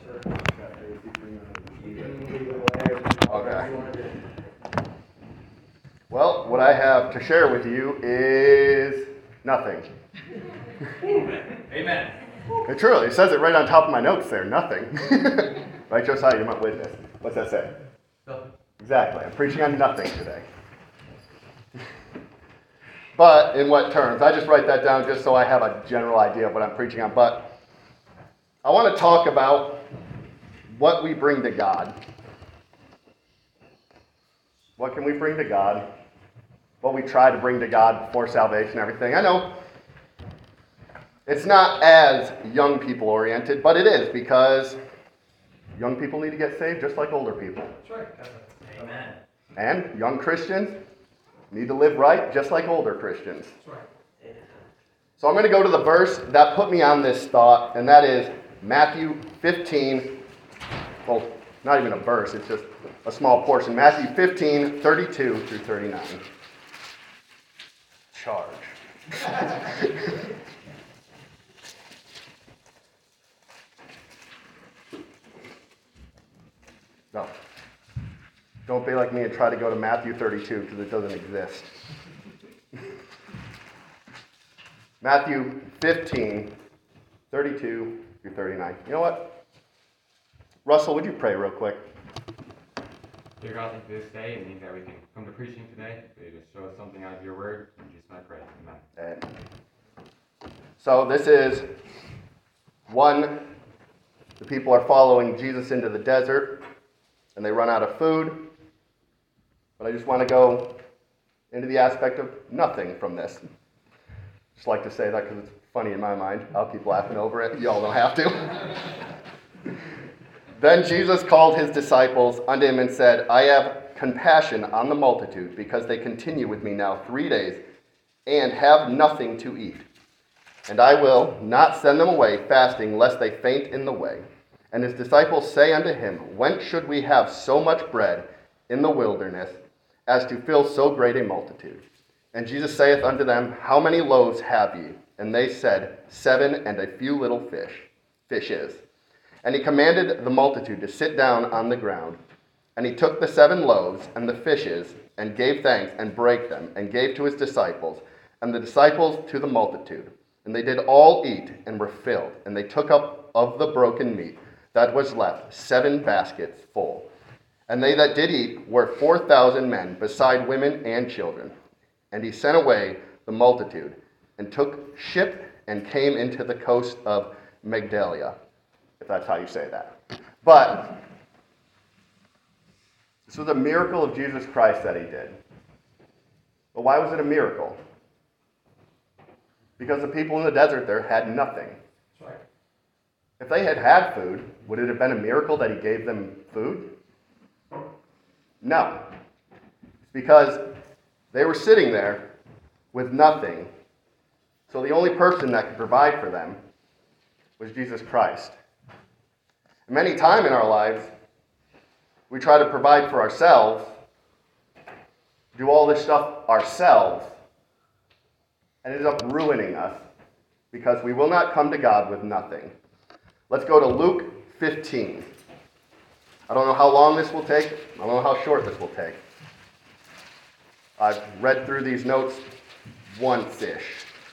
Okay. Well, what I have to share with you is nothing. Amen. It truly, it says it right on top of my notes there, nothing. Right, Josiah, you might witness. What's that say? Nothing. Exactly, I'm preaching on nothing today. But in what terms? I just write that down just so I have a general idea of what I'm preaching on. But I want to talk about what we bring to God. What can we bring to God? What we try to bring to God for salvation and everything. I know it's not as young people oriented, but it is because young people need to get saved just like older people. That's right. Amen. And young Christians need to live right just like older Christians. That's right. So I'm going to go to the verse that put me on this thought, and that is Matthew 15. Well, not even a verse, it's just a small portion. Matthew 15, 32 through 39. Charge. No. Don't be like me and try to go to Matthew 32 because it doesn't exist. Matthew 15, 32 through 39. You know what? Russell, would you pray real quick? Dear God, thank you for this day and thank that we can come to preaching today. May just show us something out of your word. In Jesus' name I pray. Amen. And so this is one, the people are following Jesus into the desert and they run out of food. But I just want to go into the aspect of nothing from this. Just like to say that because it's funny in my mind. I'll keep laughing over it. Y'all don't have to. Then Jesus called his disciples unto him and said, I have compassion on the multitude, because they continue with me now 3 days, and have nothing to eat. And I will not send them away fasting, lest they faint in the way. And his disciples say unto him, Whence should we have so much bread in the wilderness, as to fill so great a multitude? And Jesus saith unto them, How many loaves have ye? And they said, 7, and a few little fishes. And he commanded the multitude to sit down on the ground. And he took the 7 loaves and the fishes, and gave thanks, and brake them, and gave to his disciples, and the disciples to the multitude. And they did all eat, and were filled. And they took up of the broken meat that was left 7 baskets full. And they that did eat were 4,000 men, beside women and children. And he sent away the multitude, and took ship, and came into the coast of Magdala, if that's how you say that. But this was a miracle of Jesus Christ that he did. But why was it a miracle? Because the people in the desert there had nothing. That's right. If they had had food, would it have been a miracle that he gave them food? No. It's because they were sitting there with nothing. So the only person that could provide for them was Jesus Christ. And many times in our lives, we try to provide for ourselves, do all this stuff ourselves, and it ends up ruining us because we will not come to God with nothing. Let's go to Luke 15. I don't know how long this will take. I don't know how short this will take. I've read through these notes once-ish.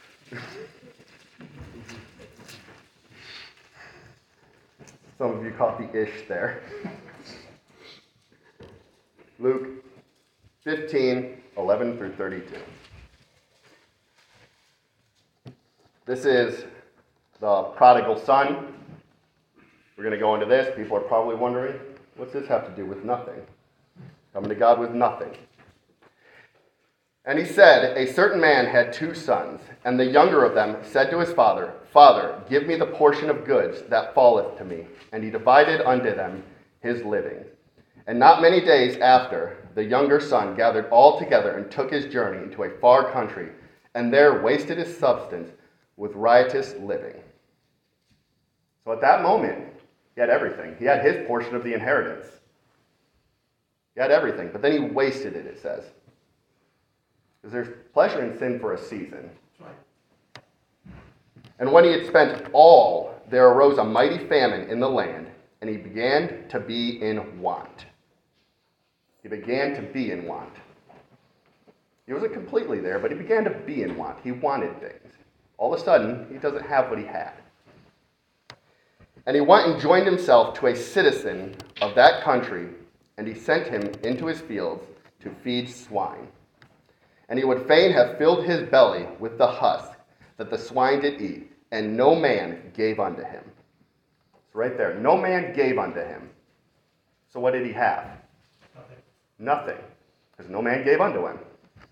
Some of you caught the ish there. Luke 15, 11 through 32. This is the prodigal son. We're going to go into this. People are probably wondering, what's this have to do with nothing? Coming to God with nothing. And he said, A certain man had 2 sons, and the younger of them said to his father, Father, give me the portion of goods that falleth to me. And he divided unto them his living. And not many days after, the younger son gathered all together and took his journey into a far country, and there wasted his substance with riotous living. So at that moment, he had everything. He had his portion of the inheritance. He had everything, but then he wasted it, it says. Because there's pleasure in sin for a season. That's right. And when he had spent all, there arose a mighty famine in the land, and he began to be in want. He began to be in want. He wasn't completely there, but he began to be in want. He wanted things. All of a sudden, he doesn't have what he had. And he went and joined himself to a citizen of that country, and he sent him into his fields to feed swine. And he would fain have filled his belly with the husk that the swine did eat, and no man gave unto him. It's right there. No man gave unto him. So what did he have? Nothing. Because no man gave unto him.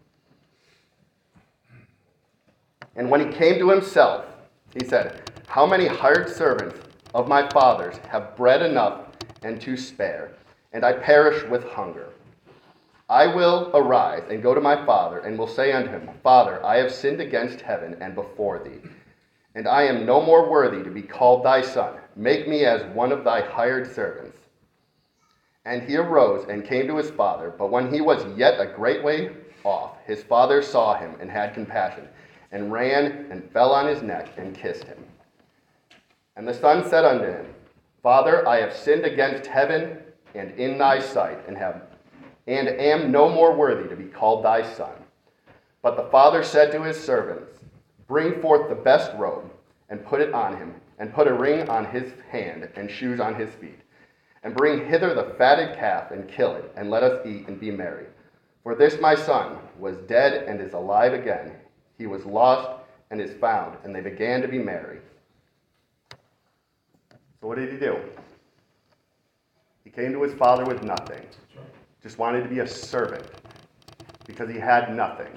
And when he came to himself, he said, How many hired servants of my father's have bread enough and to spare, and I perish with hunger? I will arise and go to my father, and will say unto him, Father, I have sinned against heaven and before thee, and I am no more worthy to be called thy son. Make me as one of thy hired servants. And he arose and came to his father, but when he was yet a great way off, his father saw him and had compassion, and ran and fell on his neck and kissed him. And the son said unto him, Father, I have sinned against heaven and in thy sight, and am no more worthy to be called thy son. But the father said to his servants, Bring forth the best robe, and put it on him, and put a ring on his hand, and shoes on his feet. And bring hither the fatted calf, and kill it, and let us eat and be merry. For this my son was dead and is alive again. He was lost and is found, and they began to be merry. So what did he do? He came to his father with nothing. Just wanted to be a servant because he had nothing.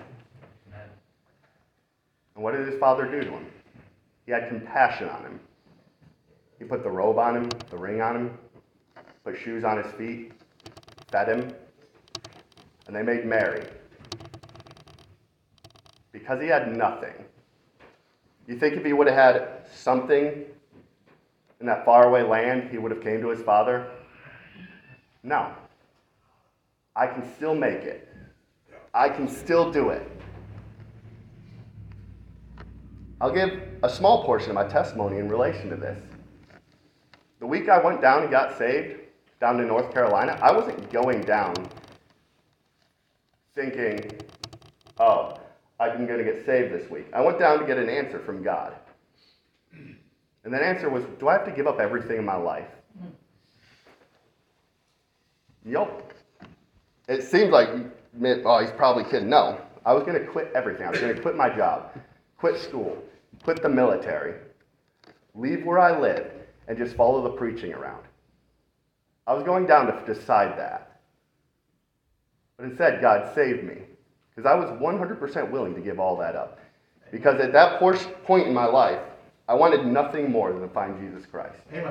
And what did his father do to him? He had compassion on him. He put the robe on him, the ring on him, put shoes on his feet, fed him, and they made merry. Because he had nothing. You think if he would have had something in that faraway land, he would have came to his father? No. I can still make it. I can still do it. I'll give a small portion of my testimony in relation to this. The week I went down and got saved, down to North Carolina, I wasn't going down thinking, oh, I'm going to get saved this week. I went down to get an answer from God. And that answer was, do I have to give up everything in my life? Yup. It seemed like, oh, he's probably kidding. No, I was going to quit everything. I was going to quit my job, quit school, quit the military, leave where I lived, and just follow the preaching around. I was going down to decide that. But instead, God saved me, because I was 100% willing to give all that up. Because at that point in my life, I wanted nothing more than to find Jesus Christ. Amen.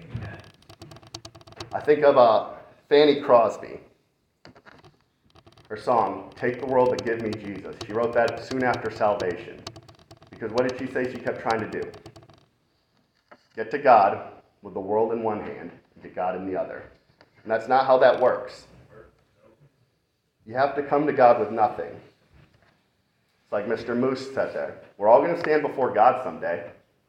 I think of Fanny Crosby. Her song, Take the World But Give Me Jesus. She wrote that soon after salvation. Because what did she say she kept trying to do? Get to God with the world in one hand and get God in the other. And that's not how that works. You have to come to God with nothing. It's like Mr. Moose said there. We're all going to stand before God someday.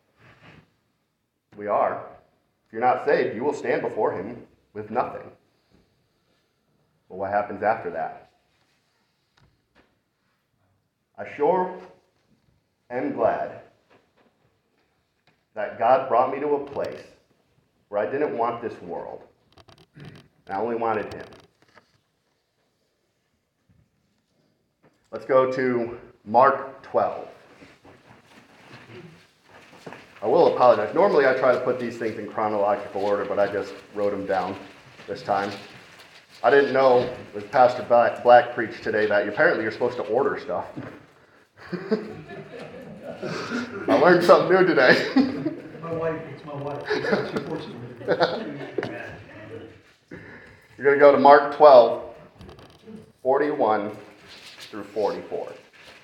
We are. If you're not saved, you will stand before him with nothing. But what happens after that? I sure am glad that God brought me to a place where I didn't want this world. And I only wanted him. Let's go to Mark 12. I will apologize. Normally I try to put these things in chronological order, but I just wrote them down this time. I didn't know, as Pastor Black preached today, that apparently you're supposed to order stuff. I learned something new today. It's my wife. She forces me to do it. You're going to go to Mark 12, 41 through 44.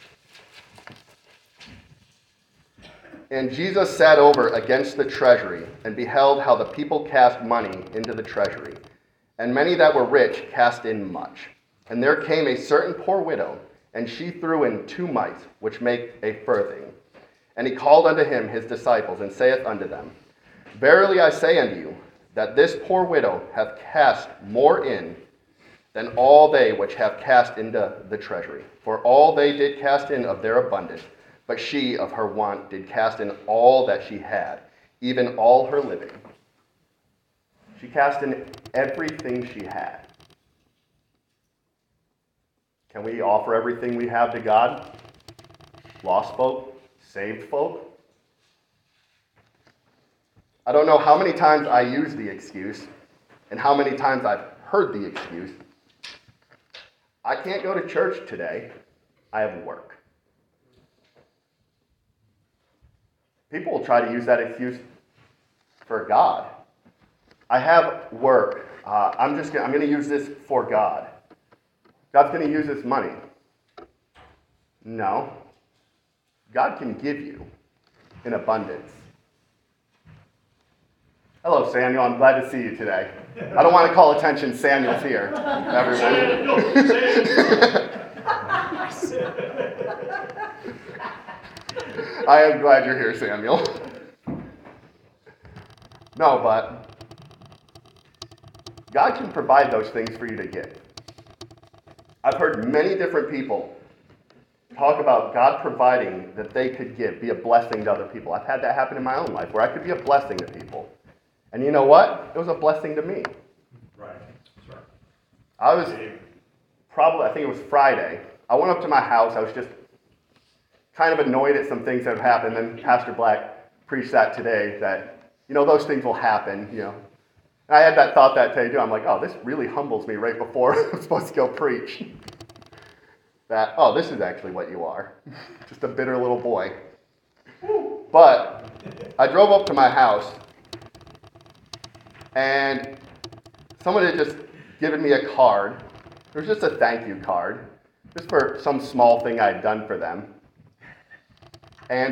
And Jesus sat over against the treasury, and beheld how the people cast money into the treasury. And many that were rich cast in much. And there came a certain poor widow, and she threw in 2 mites, which make a farthing. And he called unto him his disciples, and saith unto them, Verily I say unto you, that this poor widow hath cast more in than all they which have cast into the treasury. For all they did cast in of their abundance, but she of her want did cast in all that she had, even all her living. She cast in everything she had. Can we offer everything we have to God? Lost folk? Saved folk? I don't know how many times I use the excuse and how many times I've heard the excuse. I can't go to church today. I have work. People will try to use that excuse for God. I have work. I'm going to use this for God. God's going to use this money. No. God can give you in abundance. Hello, Samuel. I'm glad to see you today. I don't want to call attention. Samuel's here, everyone. I am glad you're here, Samuel. No, but God can provide those things for you to give. I've heard many different people talk about God providing that they could give, be a blessing to other people. I've had that happen in my own life where I could be a blessing to people. And you know what? It was a blessing to me. Right, that's right. I was I think it was Friday. I went up to my house. I was just kind of annoyed at some things that have happened. And Pastor Black preached that today, that, those things will happen, And I had that thought that day too. I'm like, oh, this really humbles me right before I'm supposed to go preach. That, oh, this is actually what you are. Just a bitter little boy. But I drove up to my house, and someone had just given me a card. It was just a thank you card, just for some small thing I had done for them. And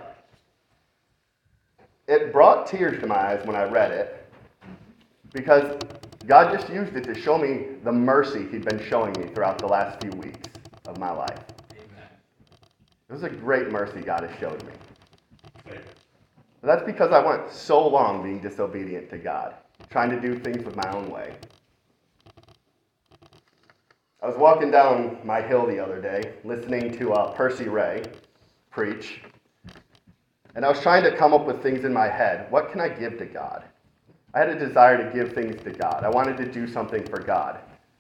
it brought tears to my eyes when I read it, because God just used it to show me the mercy He'd been showing me throughout the last few weeks of my life. Amen. It was a great mercy God has showed me. But that's because I went so long being disobedient to God, trying to do things with my own way. I was walking down my hill the other day, listening to Percy Ray preach, and I was trying to come up with things in my head. What can I give to God? I had a desire to give things to God. I wanted to do something for God.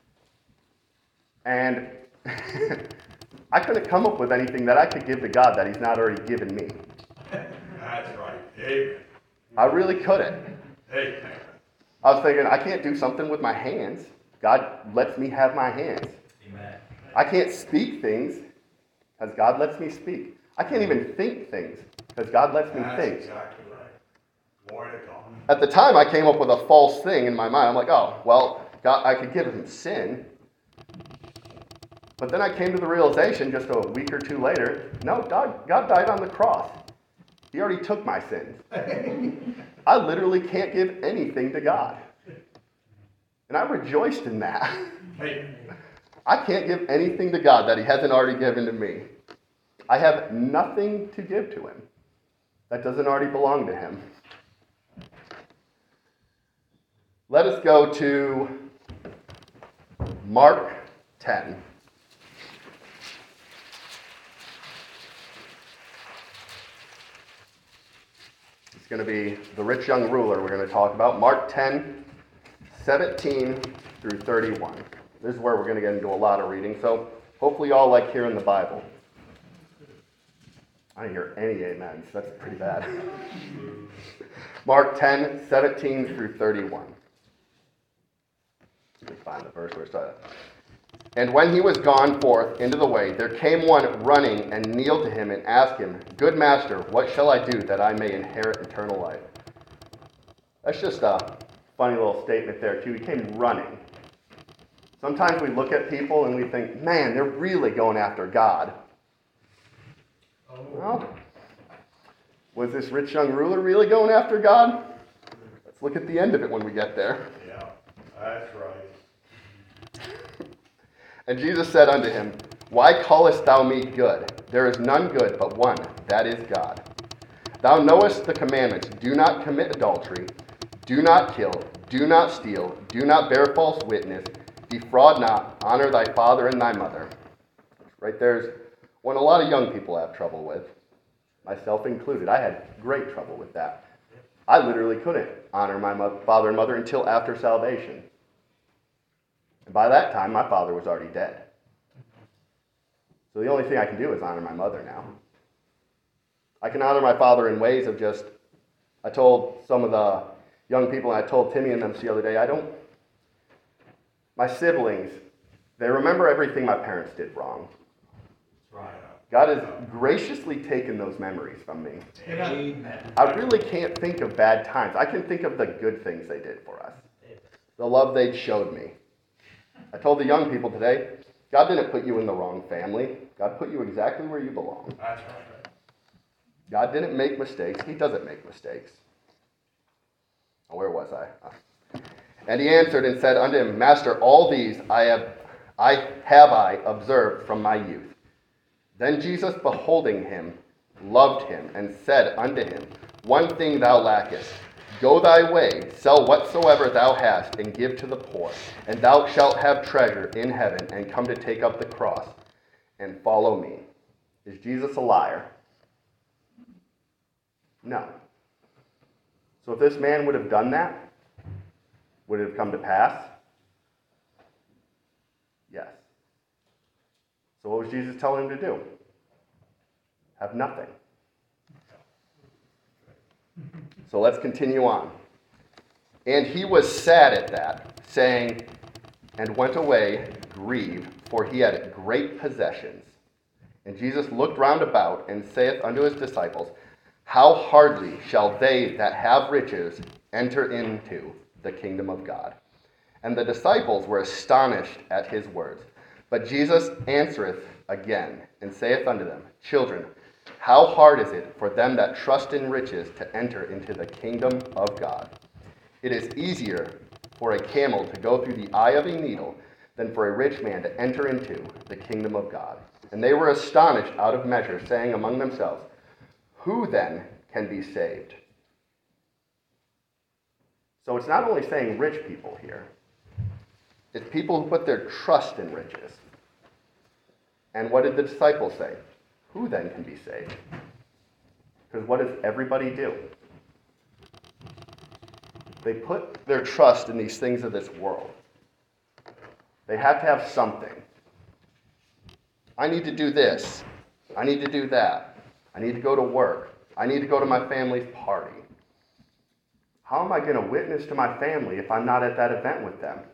And I couldn't come up with anything that I could give to God that He's not already given me. That's right. Amen. I really couldn't. Amen. I was thinking, I can't do something with my hands. God lets me have my hands. Amen. I can't speak things as God lets me speak. I can't even think things as God lets me That's think. exactly right. Glory to God. At the time, I came up with a false thing in my mind. I'm like, oh, well, God, I could give Him sin. But then I came to the realization just a week or two later, no, God died on the cross. He already took my sins. I literally can't give anything to God. And I rejoiced in that. Hey, I can't give anything to God that He hasn't already given to me. I have nothing to give to Him that doesn't already belong to Him. Let us go to Mark 10. It's going to be the rich young ruler we're going to talk about. Mark 10, 17 through 31. This is where we're going to get into a lot of reading, so hopefully you all like hearing the Bible. I didn't hear any amens. That's pretty bad. Mark 10, 17 through 31. Let me find the verse where it started. And when he was gone forth into the way, there came one running and kneeled to him and asked him, Good master, what shall I do that I may inherit eternal life? That's just a funny little statement there, too. He came running. Sometimes we look at people and we think, man, they're really going after God. Well, was this rich young ruler really going after God? Let's look at the end of it when we get there. yeah, that's right. And Jesus said unto him, Why callest thou me good? There is none good but one, that is God. Thou knowest the commandments. Do not commit adultery. Do not kill. do not steal, do not bear false witness, defraud not, honor thy father and thy mother. Right there's one a lot of young people have trouble with, myself included. I had great trouble with that. I literally couldn't honor my father and mother until after salvation. And by that time, my father was already dead. So the only thing I can do is honor my mother now. I can honor my father in ways of just, I told some of the young people, and I told Timmy and them the other day, my siblings, they remember everything my parents did wrong. Right. God has graciously taken those memories from me. Amen. I really can't think of bad times. I can think of the good things they did for us. The love they showed me. I told the young people today, God didn't put you in the wrong family. God put you exactly where you belong. That's right. God didn't make mistakes. He doesn't make mistakes. Oh, where was I? And he answered and said unto him, Master, all these I observed from my youth. Then Jesus, beholding him, loved him, and said unto him, One thing thou lackest. Go thy way, sell whatsoever thou hast, and give to the poor, and thou shalt have treasure in heaven, and come to take up the cross, and follow me. Is Jesus a liar? No. So if this man would have done that, would it have come to pass? Yes. So what was Jesus telling him to do? Have nothing. So let's continue on. And he was sad at that, saying, and went away grieved, for he had great possessions. And Jesus looked round about, and saith unto his disciples, How hardly shall they that have riches enter into the kingdom of God? And the disciples were astonished at his words. But Jesus answereth again, and saith unto them, Children, how hard is it for them that trust in riches to enter into the kingdom of God? It is easier for a camel to go through the eye of a needle than for a rich man to enter into the kingdom of God. And they were astonished out of measure, saying among themselves, Who then can be saved? So it's not only saying rich people here. It's people who put their trust in riches. And what did the disciples say? Who then can be saved? Because what does everybody do? They put their trust in these things of this world. They have to have something. I need to do this. I need to do that. I need to go to work. I need to go to my family's party. How am I going to witness to my family if I'm not at that event with them?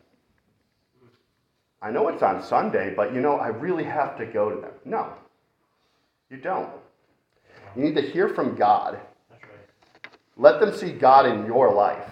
I know it's on Sunday, but I really have to go to them. No, you don't. You need to hear from God. That's right. Let them see God in your life.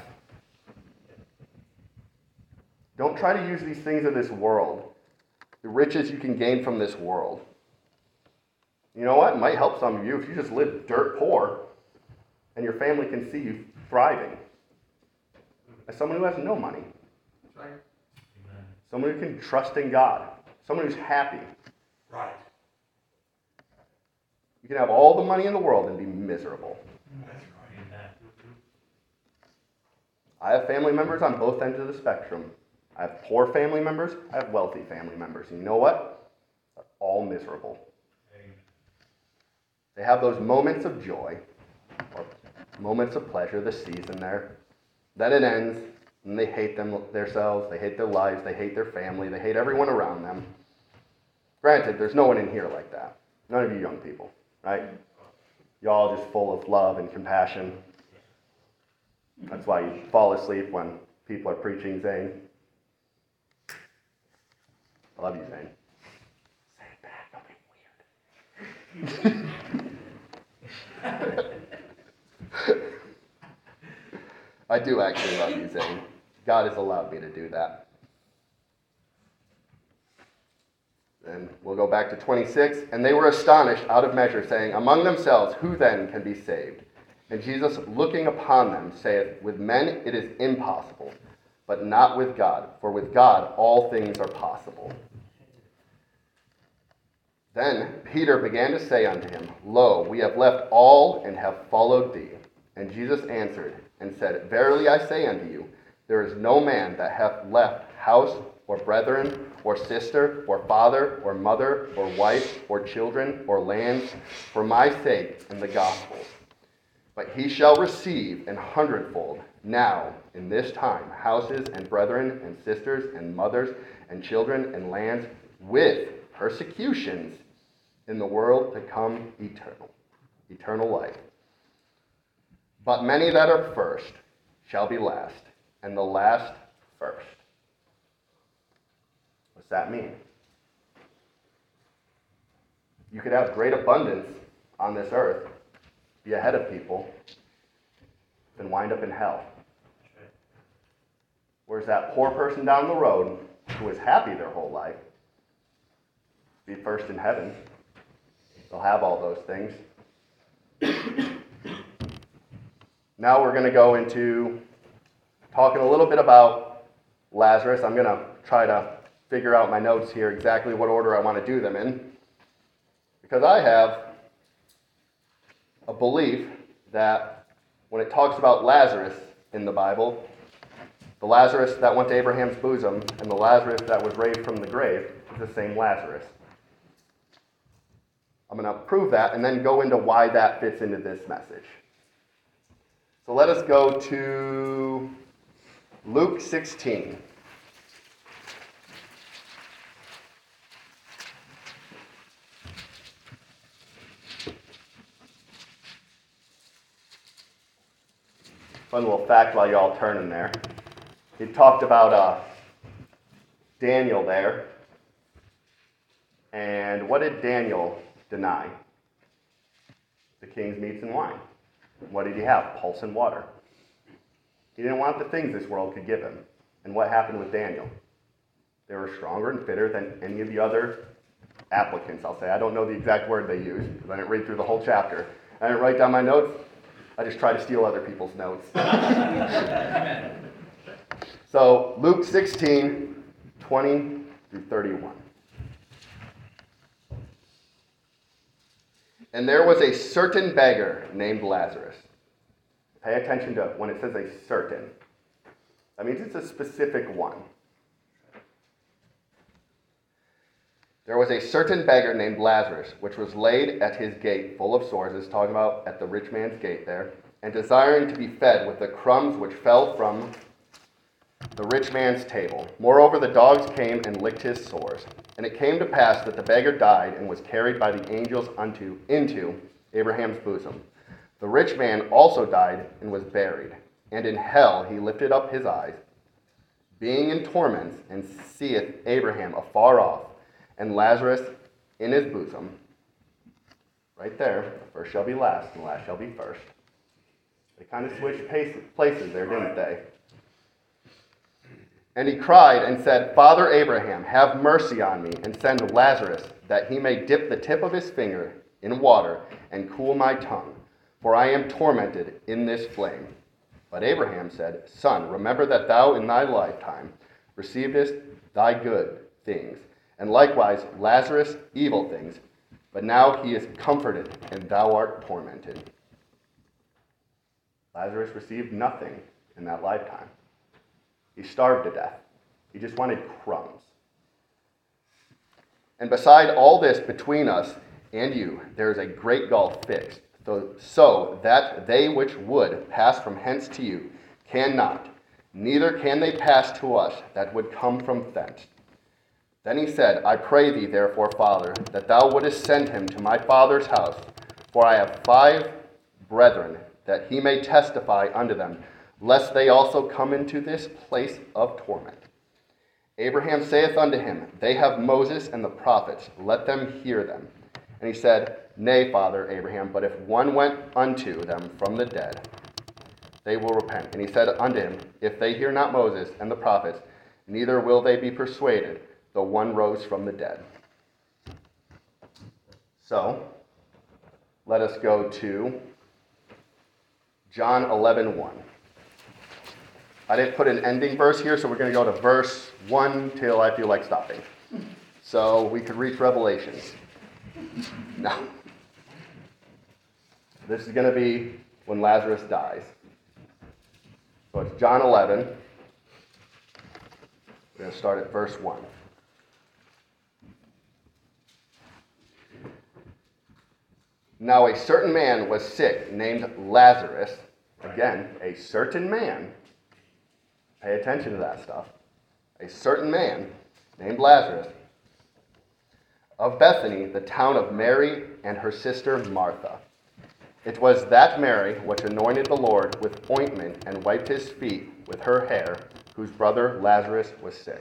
Don't try to use these things of this world, the riches you can gain from this world. You know what? It might help some of you if you just live dirt poor and your family can see you thriving. As someone who has no money. That's right. Amen. Someone who can trust in God. Someone who's happy. Right. You can have all the money in the world and be miserable. That's right. Amen. I have family members on both ends of the spectrum. I have poor family members. I have wealthy family members. And you know what? They're all miserable. Amen. They have those moments of joy or moments of pleasure this season there. Then it ends, and they hate themselves. They hate their lives. They hate their family. They hate everyone around them. Granted, there's no one in here like that. None of you young people, right? Y'all just full of love and compassion. That's why you fall asleep when people are preaching, Zane. I love you, Zane. Say it back, don't be weird. I do actually love you, Zane. God has allowed me to do that. And we'll go back to 26. And they were astonished out of measure, saying among themselves, Who then can be saved? And Jesus, looking upon them, saith, With men it is impossible, but not with God. For with God all things are possible. Then Peter began to say unto him, Lo, we have left all and have followed thee. And Jesus answered and said, Verily I say unto you, there is no man that hath left house, or brethren, or sister, or father, or mother, or wife, or children, or lands, for my sake and the gospel. But he shall receive an hundredfold now in this time houses and brethren and sisters and mothers and children and lands with persecutions in the world to come eternal life. But many that are first shall be last, and the last first. What's that mean? You could have great abundance on this earth, be ahead of people, then wind up in hell. Whereas that poor person down the road who was happy their whole life, be first in heaven. They'll have all those things. Now we're going to go into talking a little bit about Lazarus. I'm going to try to figure out my notes here exactly what order I want to do them in. Because I have a belief that when it talks about Lazarus in the Bible, the Lazarus that went to Abraham's bosom and the Lazarus that was raised from the grave is the same Lazarus. I'm going to prove that and then go into why that fits into this message. So let us go to Luke 16. Fun little fact while you're all turning there. He talked about Daniel there. And what did Daniel deny? The king's meats and wine. What did he have? Pulse and water. He didn't want the things this world could give him. And what happened with Daniel? They were stronger and fitter than any of the other applicants, I'll say. I don't know the exact word they used, because I didn't read through the whole chapter. I didn't write down my notes. I just try to steal other people's notes. So, Luke 16, 20 through 31. And there was a certain beggar named Lazarus. Pay attention to when it says a certain. That means it's a specific one. There was a certain beggar named Lazarus, which was laid at his gate full of sores. It's talking about at the rich man's gate there, and desiring to be fed with the crumbs which fell from the rich man's table. Moreover, the dogs came and licked his sores. And it came to pass that the beggar died and was carried by the angels into Abraham's bosom. The rich man also died and was buried. And in hell he lifted up his eyes, being in torments, and seeth Abraham afar off, and Lazarus in his bosom. Right there, the first shall be last, and the last shall be first. They kind of switched places there, didn't they? And he cried and said, Father Abraham, have mercy on me, and send Lazarus, that he may dip the tip of his finger in water, and cool my tongue, for I am tormented in this flame. But Abraham said, Son, remember that thou in thy lifetime receivest thy good things, and likewise Lazarus evil things, but now he is comforted, and thou art tormented. Lazarus received nothing in that lifetime. He starved to death. He just wanted crumbs. And beside all this between us and you, there is a great gulf fixed, so that they which would pass from hence to you cannot, neither can they pass to us that would come from thence. Then he said, I pray thee, therefore, Father, that thou wouldest send him to my father's house, for I have 5 brethren, that he may testify unto them, lest they also come into this place of torment. Abraham saith unto him, They have Moses and the prophets, let them hear them. And he said, Nay, Father Abraham, but if one went unto them from the dead, they will repent. And he said unto him, If they hear not Moses and the prophets, neither will they be persuaded, though one rose from the dead. So, let us go to John 11:1. I didn't put an ending verse here, so we're going to go to verse 1 till I feel like stopping. So we could reach Revelations. No. This is going to be when Lazarus dies. So it's John 11, We're going to start at verse 1. Now a certain man was sick, named Lazarus. Again, a certain man. Pay attention to that stuff. A certain man named Lazarus of Bethany, the town of Mary and her sister Martha. It was that Mary which anointed the Lord with ointment and wiped his feet with her hair, whose brother Lazarus was sick.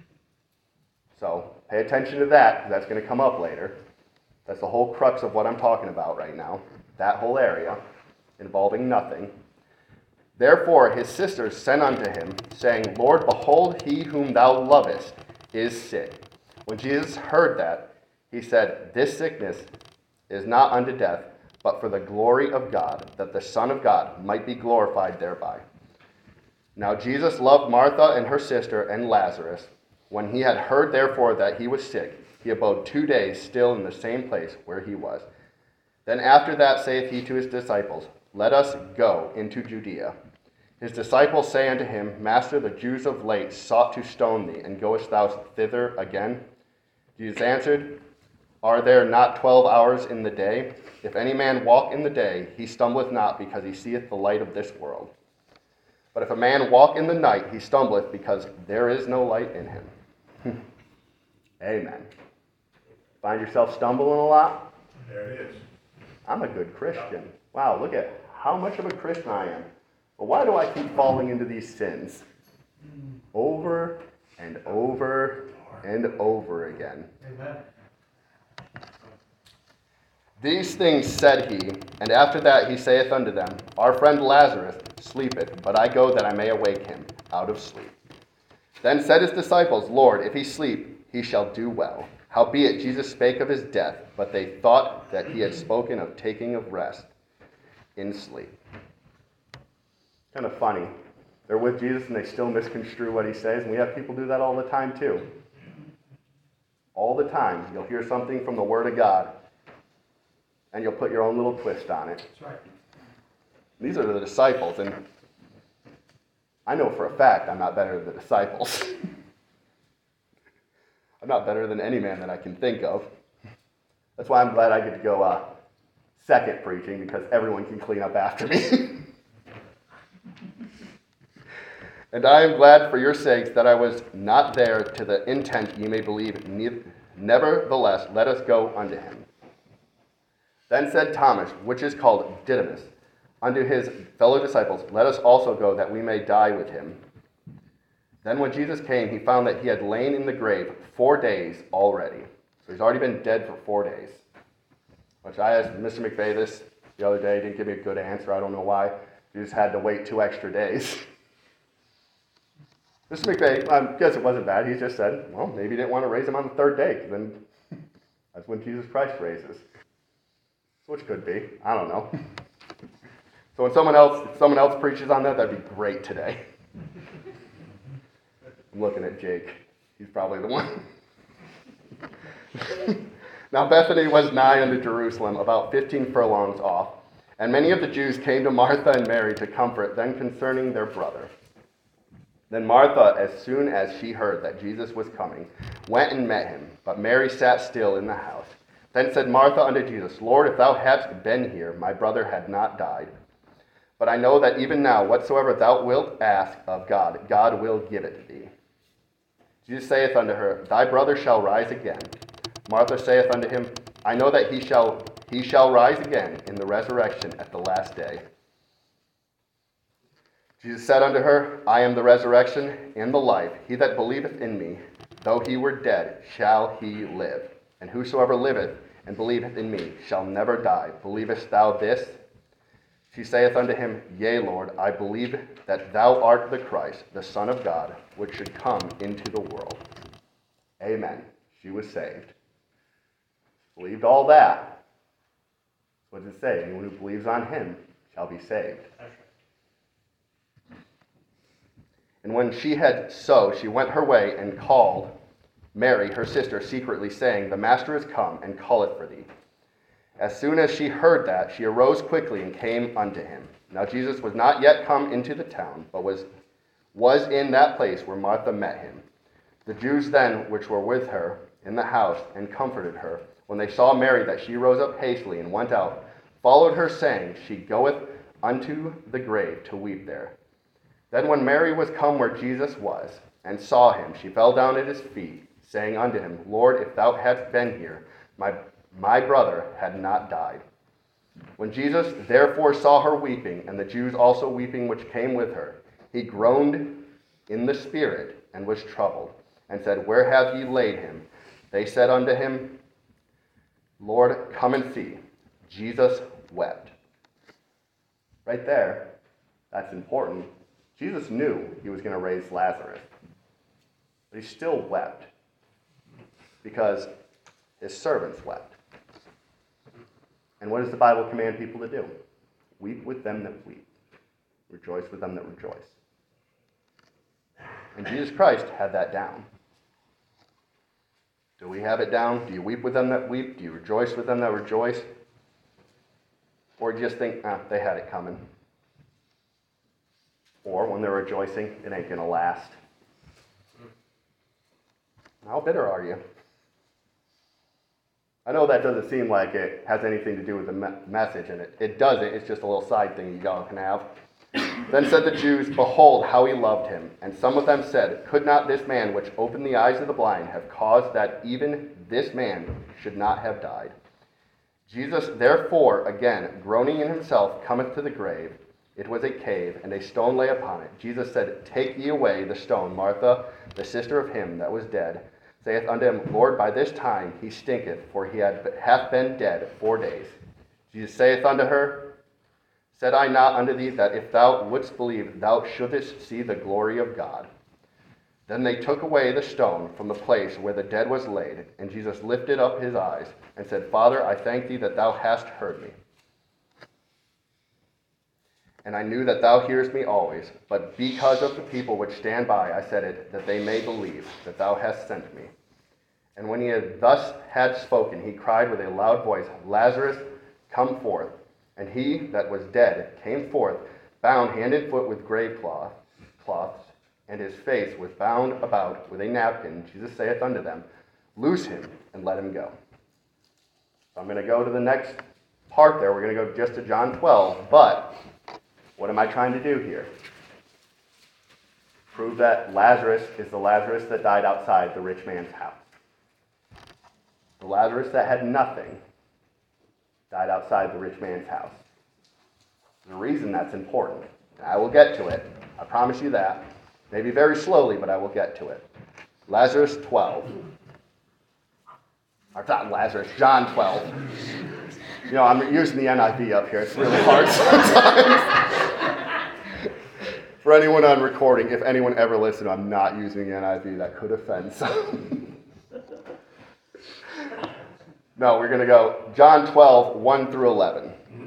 So pay attention to that, because that's going to come up later. That's the whole crux of what I'm talking about right now. That whole area involving nothing. Therefore his sisters sent unto him, saying, Lord, behold, he whom thou lovest is sick. When Jesus heard that, he said, This sickness is not unto death, but for the glory of God, that the Son of God might be glorified thereby. Now Jesus loved Martha and her sister and Lazarus. When he had heard therefore that he was sick, he abode 2 days still in the same place where he was. Then after that saith he to his disciples, Let us go into Judea. His disciples say unto him, Master, the Jews of late sought to stone thee, and goest thou thither again? Jesus answered, Are there not 12 hours in the day? If any man walk in the day, he stumbleth not, because he seeth the light of this world. But if a man walk in the night, he stumbleth, because there is no light in him. Amen. Find yourself stumbling a lot? There it is. I'm a good Christian. Wow, look at how much of a Christian I am. But why do I keep falling into these sins? Over and over and over again. Amen. These things said he, and after that he saith unto them, Our friend Lazarus sleepeth, but I go that I may awake him out of sleep. Then said his disciples, Lord, if he sleep, he shall do well. Howbeit Jesus spake of his death, but they thought that he had spoken of taking of rest in sleep. Kind of funny. They're with Jesus and they still misconstrue what he says, and we have people do that all the time too. All the time. You'll hear something from the Word of God, and you'll put your own little twist on it. That's right. These are the disciples, and I know for a fact I'm not better than the disciples. I'm not better than any man that I can think of. That's why I'm glad I get to go second preaching, because everyone can clean up after me. And I am glad for your sakes that I was not there, to the intent ye may believe. Nevertheless, let us go unto him. Then said Thomas, which is called Didymus, unto his fellow disciples, Let us also go, that we may die with him. Then when Jesus came, he found that he had lain in the grave 4 days already. So he's already been dead for 4 days. Which I asked Mr. McVeigh this the other day. He didn't give me a good answer. I don't know why. Jesus had to wait 2 extra days. Mr. McVeigh, I guess it wasn't bad. He just said, well, maybe he didn't want to raise him on the 3rd day, because then that's when Jesus Christ raises. Which could be. I don't know. So when someone else preaches on that, that'd be great today. I'm looking at Jake. He's probably the one. Now Bethany was nigh unto Jerusalem, about 15 furlongs off. And many of the Jews came to Martha and Mary to comfort them concerning their brother. Then Martha, as soon as she heard that Jesus was coming, went and met him. But Mary sat still in the house. Then said Martha unto Jesus, Lord, if thou hadst been here, my brother had not died. But I know that even now, whatsoever thou wilt ask of God, God will give it thee. Jesus saith unto her, Thy brother shall rise again. Martha saith unto him, I know that he shall rise again in the resurrection at the last day. Jesus said unto her, I am the resurrection and the life. He that believeth in me, though he were dead, shall he live. And whosoever liveth and believeth in me shall never die. Believest thou this? She saith unto him, Yea, Lord, I believe that thou art the Christ, the Son of God, which should come into the world. Amen. She was saved. Believed all that. What does it say? Anyone who believes on him shall be saved. And when she had so, she went her way and called Mary, her sister, secretly, saying, The Master is come, and calleth for thee. As soon as she heard that, she arose quickly and came unto him. Now Jesus was not yet come into the town, but was in that place where Martha met him. The Jews then, which were with her in the house, and comforted her, when they saw Mary, that she rose up hastily and went out, followed her, saying, She goeth unto the grave to weep there. Then when Mary was come where Jesus was, and saw him, she fell down at his feet, saying unto him, Lord, if thou hadst been here, my brother had not died. When Jesus therefore saw her weeping, and the Jews also weeping which came with her, he groaned in the spirit, and was troubled, and said, Where have ye laid him? They said unto him, Lord, come and see. Jesus wept. Right there, that's important. Jesus knew he was going to raise Lazarus, but he still wept because his servants wept. And what does the Bible command people to do? Weep with them that weep. Rejoice with them that rejoice. And Jesus Christ had that down. Do we have it down? Do you weep with them that weep? Do you rejoice with them that rejoice? Or do you just think, they had it coming? Or when they're rejoicing, it ain't going to last. How bitter are you? I know that doesn't seem like it has anything to do with the message, and it doesn't. It's just a little side thing you all can have. Then said the Jews, Behold, how he loved him. And some of them said, Could not this man which opened the eyes of the blind have caused that even this man should not have died? Jesus therefore, again, groaning in himself, cometh to the grave. It was a cave, and a stone lay upon it. Jesus said, Take ye away the stone. Martha, the sister of him that was dead, saith unto him, Lord, by this time he stinketh, for he hath been dead 4 days. Jesus saith unto her, Said I not unto thee that if thou wouldst believe, thou shouldest see the glory of God? Then they took away the stone from the place where the dead was laid, and Jesus lifted up his eyes, and said, Father, I thank thee that thou hast heard me. And I knew that thou hearest me always, but because of the people which stand by, I said it, that they may believe that thou hast sent me. And when he had spoken, he cried with a loud voice, Lazarus, come forth. And he that was dead came forth, bound hand and foot with grave cloths, and his face was bound about with a napkin. Jesus saith unto them, Loose him, and let him go. So I'm going to go to the next part there. We're going to go just to John 12, but what am I trying to do here? Prove that Lazarus is the Lazarus that died outside the rich man's house. The Lazarus that had nothing died outside the rich man's house. There's a reason that's important. And I will get to it. I promise you that. Maybe very slowly, but I will get to it. Lazarus 12. Or not Lazarus, John 12. You know, I'm using the NIV up here. It's really hard sometimes. For anyone on recording, if anyone ever listened, I'm not using the NIV. That could offend some. No, we're going to go John 12, 1 through 11.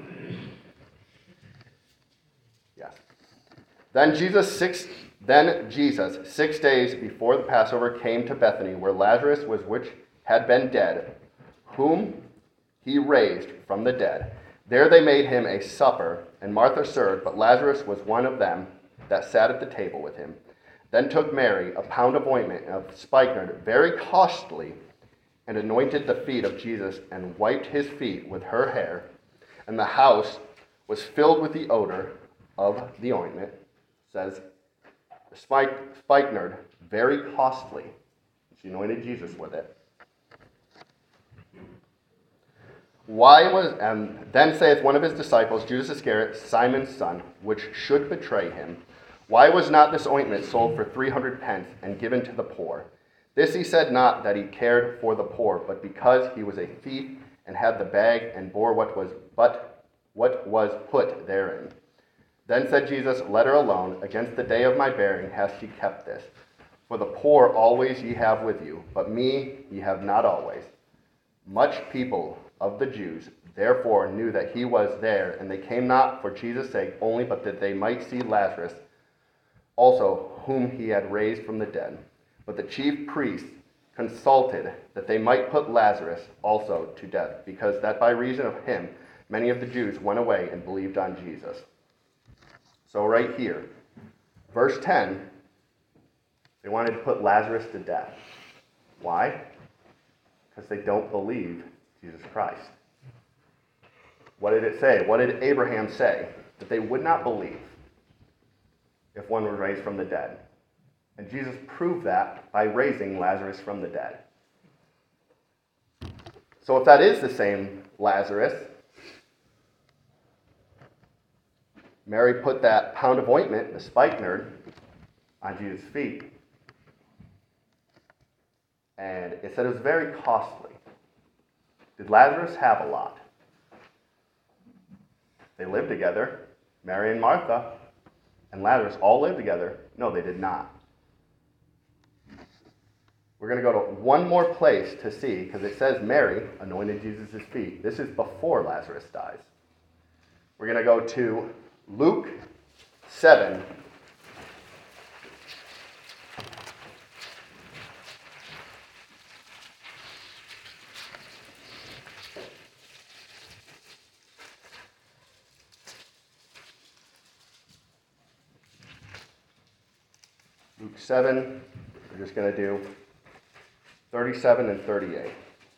Yes. Then Jesus, 6 days before the Passover, came to Bethany, where Lazarus was which had been dead, whom he raised from the dead. There they made him a supper, and Martha served, but Lazarus was one of them that sat at the table with him. Then took Mary a pound of ointment of spikenard, very costly, and anointed the feet of Jesus, and wiped his feet with her hair. And the house was filled with the odor of the ointment. It says, the spikenard, very costly. She anointed Jesus with it. Then saith one of his disciples, Judas Iscariot, Simon's son, which should betray him, Why was not this ointment sold for 300 pence and given to the poor? This he said not that he cared for the poor, but because he was a thief, and had the bag, and bore what was put therein. Then said Jesus, Let her alone. Against the day of my bearing hath she kept this. For the poor always ye have with you, but me ye have not always. Much people of the Jews therefore knew that he was there, and they came not for Jesus' sake only, but that they might see Lazarus also, whom he had raised from the dead. But the chief priests consulted that they might put Lazarus also to death, because that by reason of him many of the Jews went away and believed on Jesus. So right here, verse 10, they wanted to put Lazarus to death. Why? Because they don't believe Jesus Christ. What did it say? What did Abraham say? That they would not believe if one were raised from the dead. And Jesus proved that by raising Lazarus from the dead. So if that is the same Lazarus, Mary put that pound of ointment, the spikenard, on Jesus' feet. And it said it was very costly. Did Lazarus have a lot? They lived together. Mary and Martha and Lazarus all lived together. No, they did not. We're going to go to one more place to see, because it says Mary anointed Jesus' feet. This is before Lazarus dies. We're going to go to Luke 7. Luke 7, we're just going to do 37 and 38.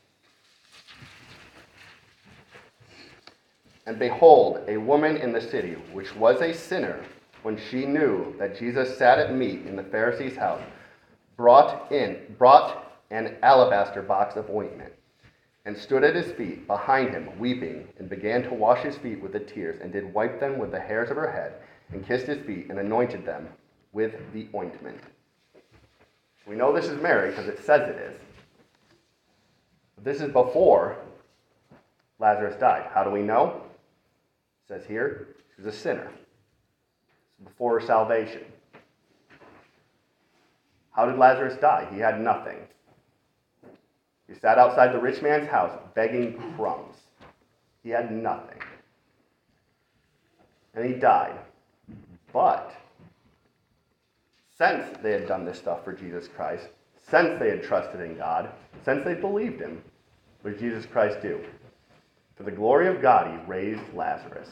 And behold, a woman in the city, which was a sinner, when she knew that Jesus sat at meat in the Pharisee's house, brought an alabaster box of ointment, and stood at his feet behind him, weeping, and began to wash his feet with the tears, and did wipe them with the hairs of her head, and kissed his feet, and anointed them with the ointment. We know this is Mary because it says it is. But this is before Lazarus died. How do we know? It says here, she was a sinner. It's before her salvation. How did Lazarus die? He had nothing. He sat outside the rich man's house begging crumbs. He had nothing. And he died. But since they had done this stuff for Jesus Christ, since they had trusted in God, since they believed him, what did Jesus Christ do? For the glory of God, he raised Lazarus.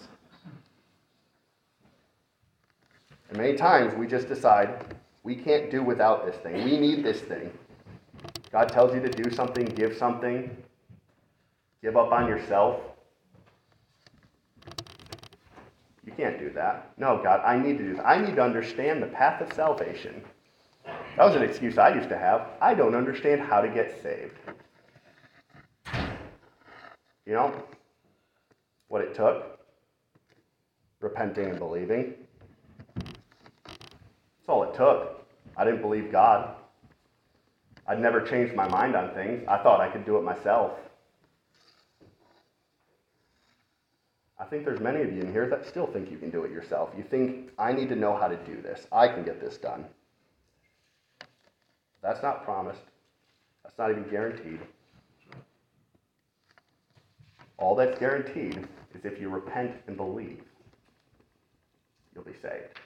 And many times we just decide we can't do without this thing. We need this thing. God tells you to do something, give something, give up on yourself. You can't do that. No, God, I need to do that. I need to understand the path of salvation. That was an excuse I used to have. I don't understand how to get saved. You know what it took? Repenting and believing. That's all it took. I didn't believe God. I'd never changed my mind on things. I thought I could do it myself. I think there's many of you in here that still think you can do it yourself. You think, I need to know how to do this. I can get this done. That's not promised. That's not even guaranteed. All that's guaranteed is if you repent and believe, you'll be saved.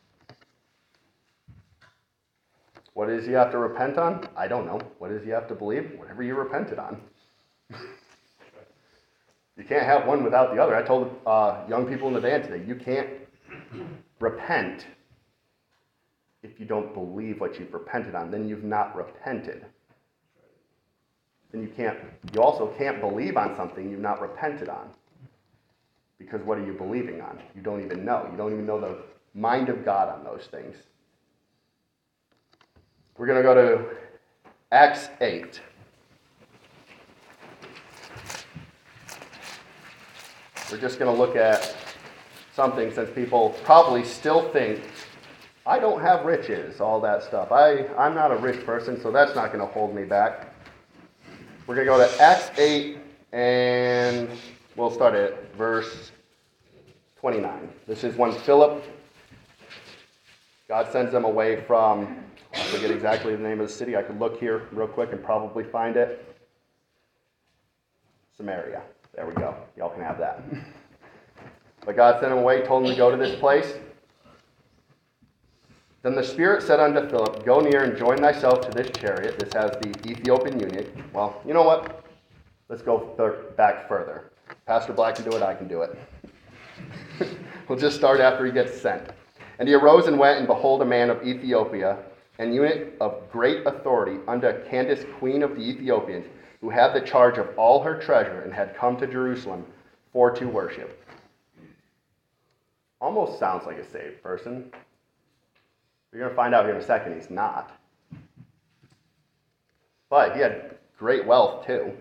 What is you have to repent on? I don't know. What is you have to believe? Whatever you repented on. You can't have one without the other. I told young people in the van today, you can't repent if you don't believe what you've repented on. Then you've not repented. Then you also can't believe on something you've not repented on. Because what are you believing on? You don't even know. You don't even know the mind of God on those things. We're going to go to Acts 8. We're just going to look at something, since people probably still think, I don't have riches, all that stuff. I'm not a rich person, so that's not going to hold me back. We're going to go to Acts 8, and we'll start at verse 29. This is when Philip, God sends them away from, I forget exactly the name of the city. I could look here real quick and probably find it. Samaria. There we go. Y'all can have that. But God sent him away, told him to go to this place. Then the Spirit said unto Philip, Go near and join thyself to this chariot. This has the Ethiopian eunuch. Well, you know what? Let's go back further. Pastor Black can do it, I can do it. We'll just start after he gets sent. And he arose and went, and behold, a man of Ethiopia, and eunuch of great authority under Candace, queen of the Ethiopians, who had the charge of all her treasure and had come to Jerusalem for to worship. Almost sounds like a saved person. You're going to find out here in a second he's not. But he had great wealth too.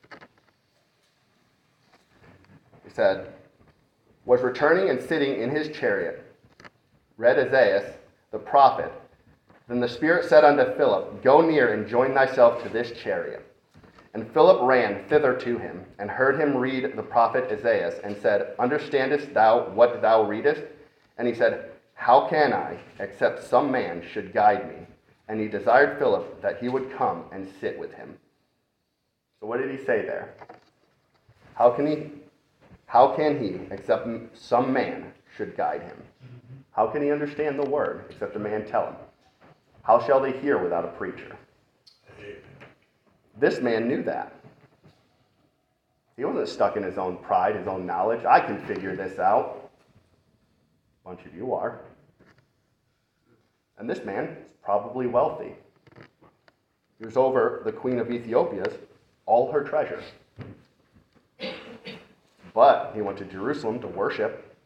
He said, was returning and sitting in his chariot, read Isaiah the prophet. Then the Spirit said unto Philip, go near and join thyself to this chariot. And Philip ran thither to him, and heard him read the prophet Isaiah, and said, understandest thou what thou readest? And he said, how can I, except some man should guide me? And he desired Philip that he would come and sit with him. So what did he say there? How can he, except some man should guide him? How can he understand the word, except a man tell him? How shall they hear without a preacher? This man knew that. He wasn't stuck in his own pride, his own knowledge. I can figure this out. A bunch of you are. And this man is probably wealthy. He was over the queen of Ethiopia's, all her treasure. But he went to Jerusalem to worship.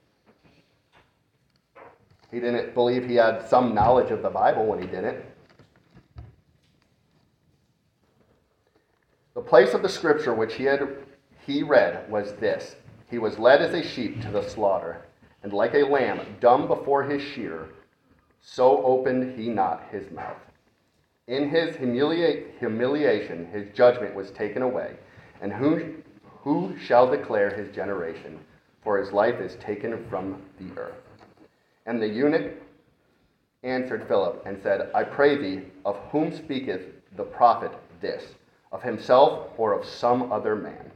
He didn't believe he had some knowledge of the Bible when he did it. The place of the scripture which he read was this: he was led as a sheep to the slaughter, and like a lamb dumb before his shearer, so opened he not his mouth. In his humiliation his judgment was taken away, and who shall declare his generation? For his life is taken from the earth. And the eunuch answered Philip and said, I pray thee, of whom speaketh the prophet this? Of himself or of some other man?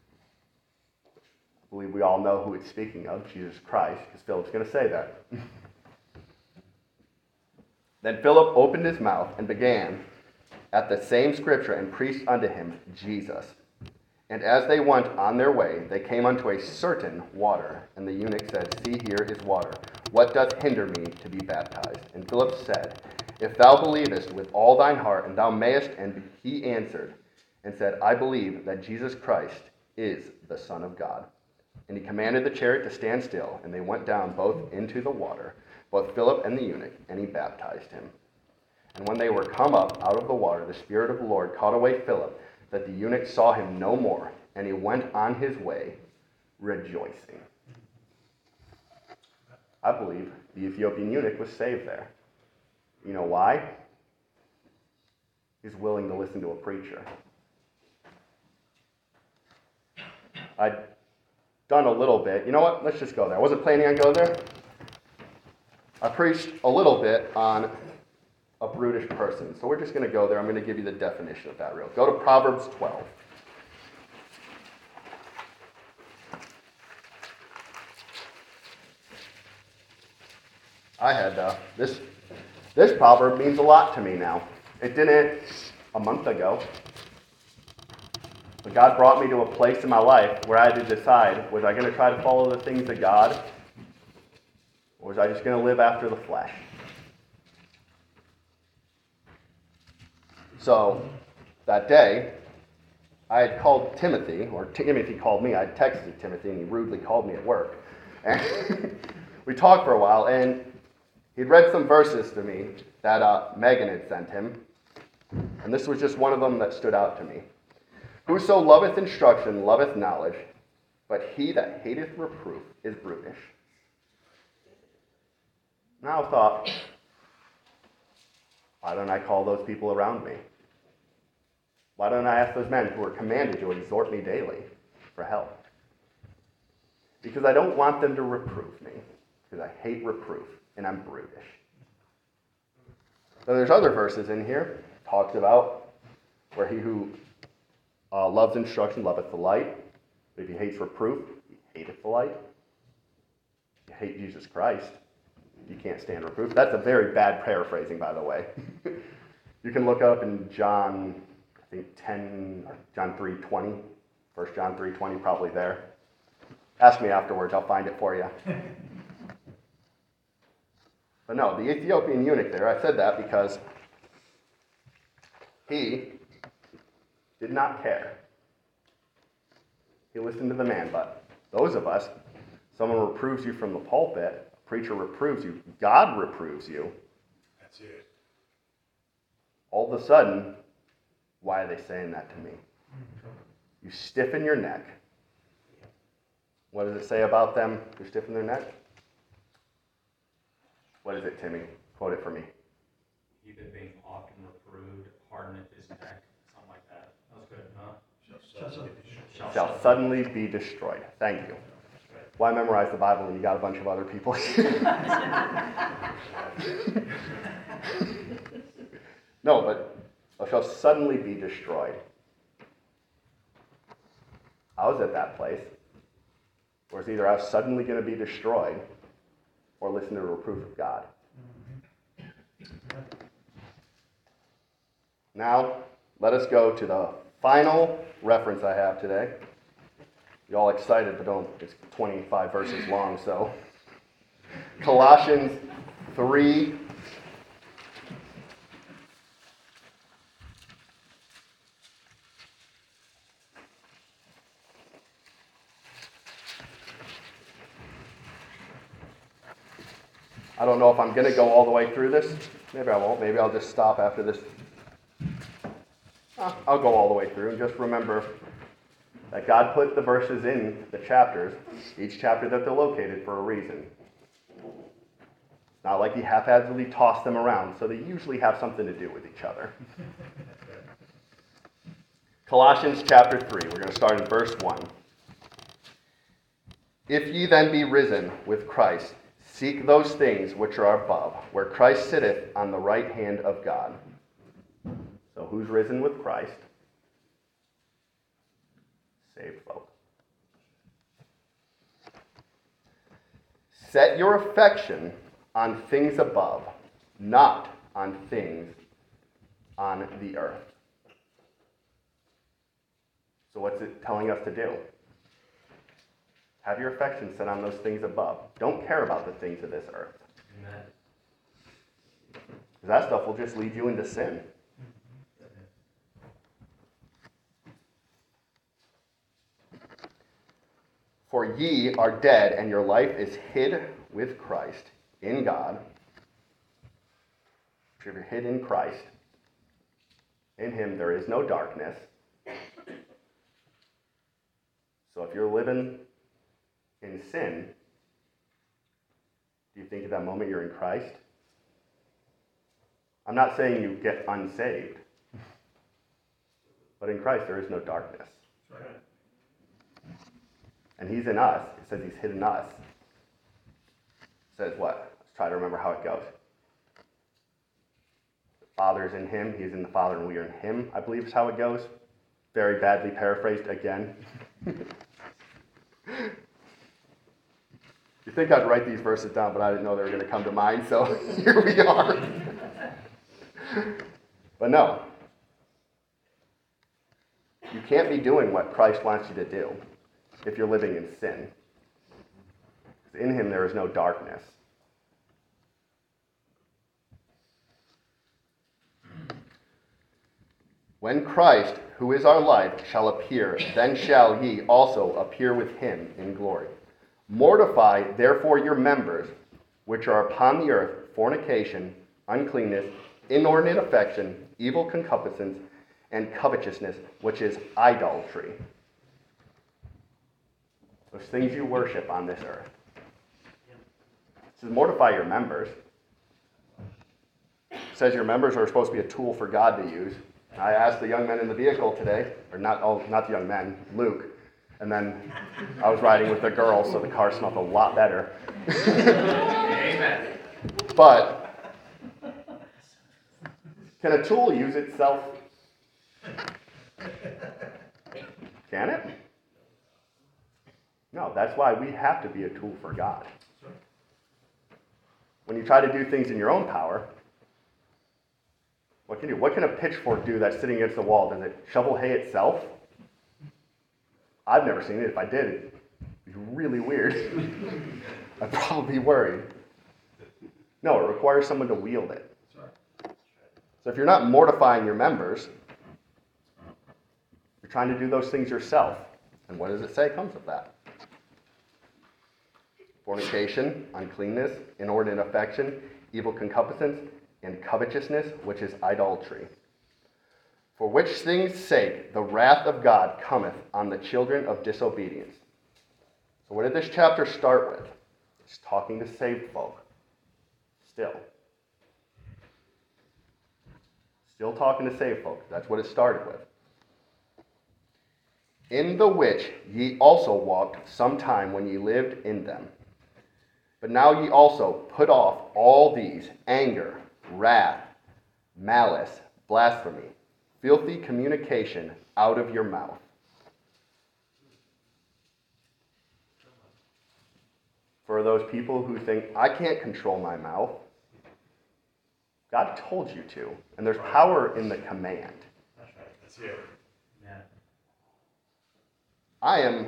I believe we all know who it's speaking of, Jesus Christ, because Philip's going to say that. Then Philip opened his mouth and began at the same scripture and preached unto him Jesus. And as they went on their way, they came unto a certain water. And the eunuch said, see, here is water. What doth hinder me to be baptized? And Philip said, if thou believest with all thine heart, and thou mayest. And he answered and said, I believe that Jesus Christ is the Son of God. And he commanded the chariot to stand still, and they went down both into the water, both Philip and the eunuch, and he baptized him. And when they were come up out of the water, the Spirit of the Lord caught away Philip, that the eunuch saw him no more, and he went on his way rejoicing. I believe the Ethiopian eunuch was saved there. You know why? He's willing to listen to a preacher. I'd done a little bit. You know what? Let's just go there. I wasn't planning on going there. I preached a little bit on a brutish person. So we're just going to go there. I'm going to give you the definition of that real. Go to Proverbs 12. I had this proverb means a lot to me now. It didn't a month ago. But God brought me to a place in my life where I had to decide, was I going to try to follow the things of God, or was I just going to live after the flesh? So that day, I had called Timothy, or Timothy called me. I had texted Timothy, and he rudely called me at work. And we talked for a while, and he'd read some verses to me that Megan had sent him. And this was just one of them that stood out to me. Whoso loveth instruction loveth knowledge, but he that hateth reproof is brutish. Now I thought, why don't I call those people around me? Why don't I ask those men who are commanded to exhort me daily for help? Because I don't want them to reprove me, because I hate reproof, and I'm brutish. So there's other verses in here, talks about where he who loves instruction loveth the light, but if he hates reproof, he hateth the light. If you hate Jesus Christ, you can't stand reproof. That's a very bad paraphrasing, by the way. You can look up in John, I think John 3:20, 1 John 3:20, probably there. Ask me afterwards, I'll find it for you. But no, the Ethiopian eunuch there, I said that because He did not care. He listened to the man, but those of us, someone reproves you from the pulpit, a preacher reproves you, God reproves you, That's it. all of a sudden, why are they saying that to me? You stiffen your neck. What does it say about them who stiffen their neck? What is it, Timmy? Quote it for me. He that being often reproved hardeneth his neck, something like that. That was good, huh? Shall suddenly be destroyed. Thank you. Why memorize the Bible when you got a bunch of other people here? No, but shall suddenly be destroyed. I was at that place where it's either I was suddenly going to be destroyed or listen to the reproof of God. Now, let us go to the final reference I have today. You're all excited, but don't. It's 25 verses long, so. Colossians 3. I don't know if I'm going to go all the way through this. Maybe I won't. Maybe I'll just stop after this. I'll go all the way through and just remember that God put the verses in the chapters, each chapter that they're located, for a reason. It's not like He haphazardly tossed them around, so they usually have something to do with each other. Colossians chapter 3, we're going to start in verse 1. If ye then be risen with Christ, seek those things which are above, where Christ sitteth on the right hand of God. So who's risen with Christ? Saved folk. Set your affection on things above, not on things on the earth. So what's it telling us to do? Have your affection set on those things above. Don't care about the things of this earth. Amen. Because that stuff will just lead you into sin. For ye are dead, and your life is hid with Christ in God. If you're hid in Christ, in Him there is no darkness. So if you're living in sin, do you think at that moment you're in Christ? I'm not saying you get unsaved, but in Christ there is no darkness. And He's in us. It says He's hidden us. It says what? Let's try to remember how it goes. The Father is in Him, He's in the Father, and we are in Him, I believe is how it goes. Very badly paraphrased again. You think I'd write these verses down, but I didn't know they were going to come to mind, so here we are. But no. You can't be doing what Christ wants you to do if you're living in sin. In Him there is no darkness. When Christ, who is our life, shall appear, then shall ye also appear with Him in glory. Mortify therefore your members, which are upon the earth, fornication, uncleanness, inordinate affection, evil concupiscence, and covetousness, which is idolatry. Those things you worship on this earth. It says mortify your members. It says your members are supposed to be a tool for God to use. I asked the young men in the vehicle today, or not the young men, Luke, and then I was riding with a girl, so the car smelled a lot better. Amen. But can a tool use itself? Can it? No, that's why we have to be a tool for God. When you try to do things in your own power, what can you do? What can a pitchfork do that's sitting against the wall? Does it shovel hay itself? I've never seen it. If I did, it'd be really weird. I'd probably be worried. No, it requires someone to wield it. So if you're not mortifying your members, you're trying to do those things yourself. And what does it say comes of that? Fornication, uncleanness, inordinate affection, evil concupiscence, and covetousness, which is idolatry. For which things' sake the wrath of God cometh on the children of disobedience. So what did this chapter start with? It's talking to saved folk. Still talking to saved folk. That's what it started with. In the which ye also walked sometime when ye lived in them. But now ye also put off all these: anger, wrath, malice, blasphemy, filthy communication out of your mouth. For those people who think, I can't control my mouth, God told you to, and there's power in the command. That's right. That's it. Amen. I am